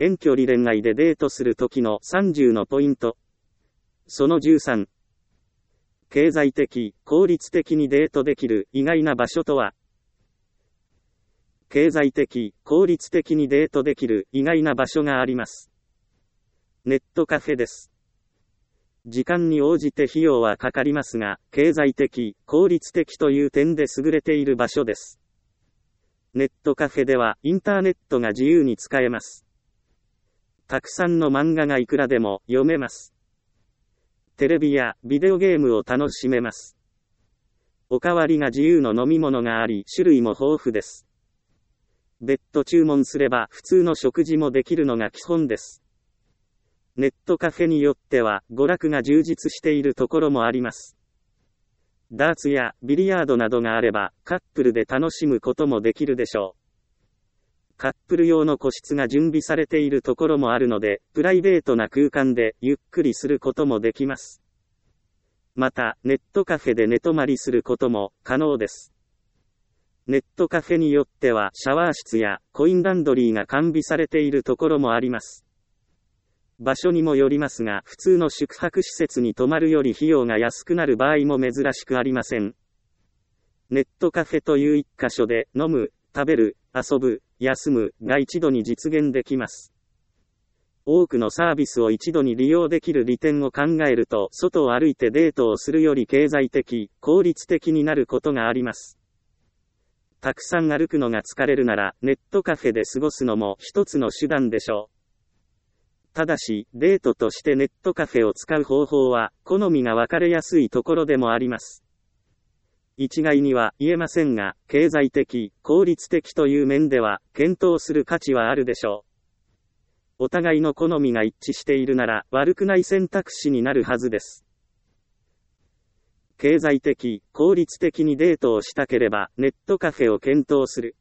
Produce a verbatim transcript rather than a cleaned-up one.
遠距離恋愛でデートする時のさんじゅうのポイント。そのじゅうさん。経済的、効率的にデートできる意外な場所とは。経済的、効率的にデートできる意外な場所があります。ネットカフェです。時間に応じて費用はかかりますが、経済的、効率的という点で優れている場所です。ネットカフェではインターネットが自由に使えます。たくさんの漫画がいくらでも読めます。テレビやビデオゲームを楽しめます。おかわりが自由の飲み物があり、種類も豊富です。別途注文すれば普通の食事もできるのが基本です。ネットカフェによっては娯楽が充実しているところもあります。ダーツやビリヤードなどがあればカップルで楽しむこともできるでしょう。カップル用の個室が準備されているところもあるので、プライベートな空間でゆっくりすることもできます。また、ネットカフェで寝泊まりすることも可能です。ネットカフェによってはシャワー室やコインランドリーが完備されているところもあります。場所にもよりますが、普通の宿泊施設に泊まるより費用が安くなる場合も珍しくありません。ネットカフェという一箇所で飲む、食べる、遊ぶ、休むが一度に実現できます。多くのサービスを一度に利用できる利点を考えると、外を歩いてデートをするより経済的、効率的になることがあります。たくさん歩くのが疲れるなら、ネットカフェで過ごすのも一つの手段でしょう。ただし、デートとしてネットカフェを使う方法は、好みが分かれやすいところでもあります。一概には言えませんが、経済的、効率的という面では、検討する価値はあるでしょう。お互いの好みが一致しているなら、悪くない選択肢になるはずです。経済的、効率的にデートをしたければ、ネットカフェを検討する。